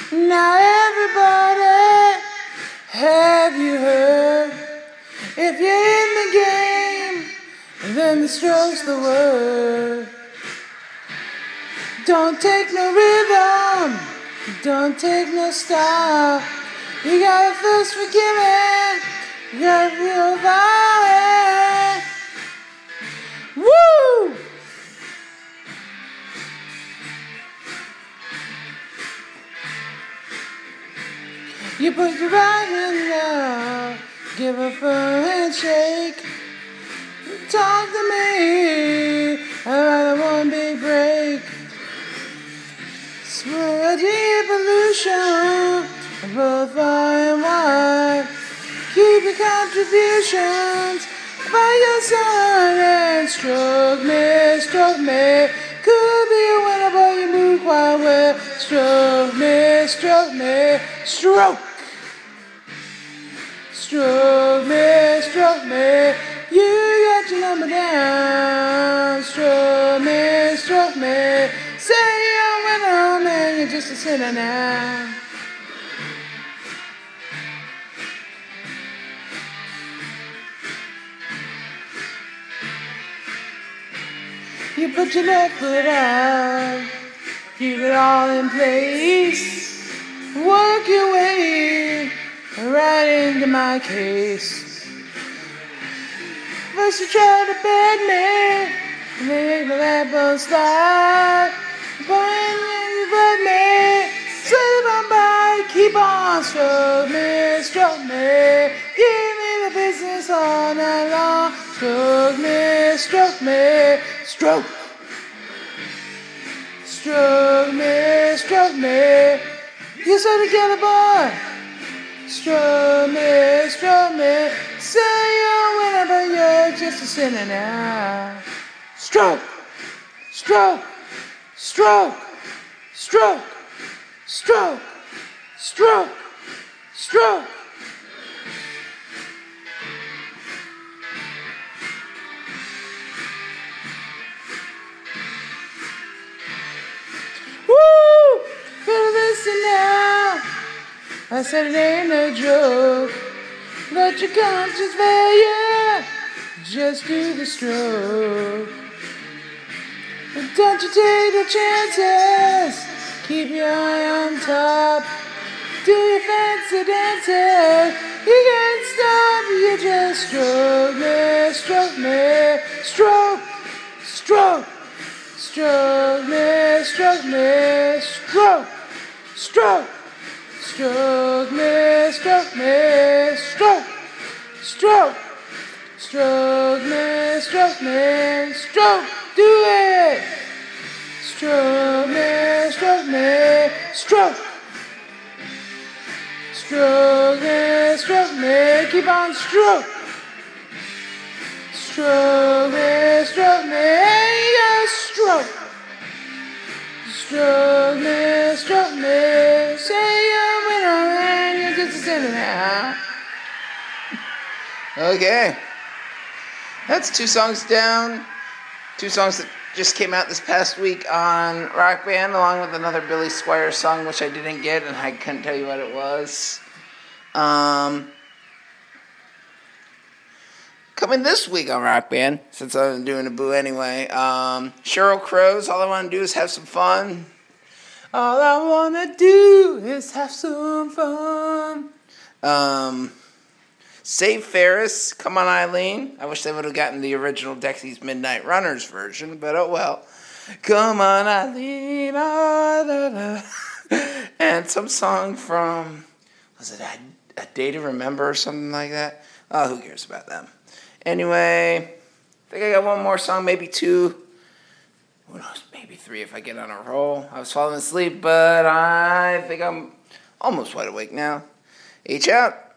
Now everybody, have you heard? If you're in the game, then the stroke's the word. Don't take no rhythm, don't take no style. You gotta first forgive it, you gotta feel violent. Woo! You put your right hand down, give a firm handshake. Talk to me about one big break. Smell the pollution, both far and wide. Keep your contributions by your side and stroke me, stroke me. Could be a winner, but you move quite well. Stroke me, stroke me, stroke. Stroke me, you got your number down. Stroke me, say you're a winner, man, you're just a sinner now. You put your left foot out, keep it all in place. Work your way right into my case. First you try to beg me, make the apple slide. But when you beg me, slip on by, keep on, stroke me. Give me the business all night long. Stroke me, stroke. Stroke me. You're so together, boy. Stroke me. Say you're a winner, but you're just a sinner now. Stroke. Woo! Better listen now. I said it ain't no joke. Let your conscience fail you. Just do the stroke. But don't you take no chances. Keep your eye on top. Do your fancy dances. You can't stop. You just stroke me. Stroke me. Stroke me. Stroke me. Do it. Stroke me. Keep on stroke me. You gotta stroke me. Say you're a winner, man. You're just a sinner now. Okay. That's 2 songs down. 2 songs that just came out this past week on Rock Band, along with another Billy Squire song, which I didn't get, and I couldn't tell you what it was. Coming this week on Rock Band, since I'm doing a boo anyway, Sheryl Crow's All I Want to Do Is Have Some Fun. All I want to do is have some fun. Save Ferris, Come On Eileen. I wish they would have gotten the original Dexy's Midnight Runners version, but oh well. Come on Eileen, and some song from, was it A Day to Remember or something like that? Oh, who cares about them? Anyway, I think I got one more song, maybe 2. Who knows, maybe 3 if I get on a roll. I was falling asleep, but I think I'm almost wide awake now. H out.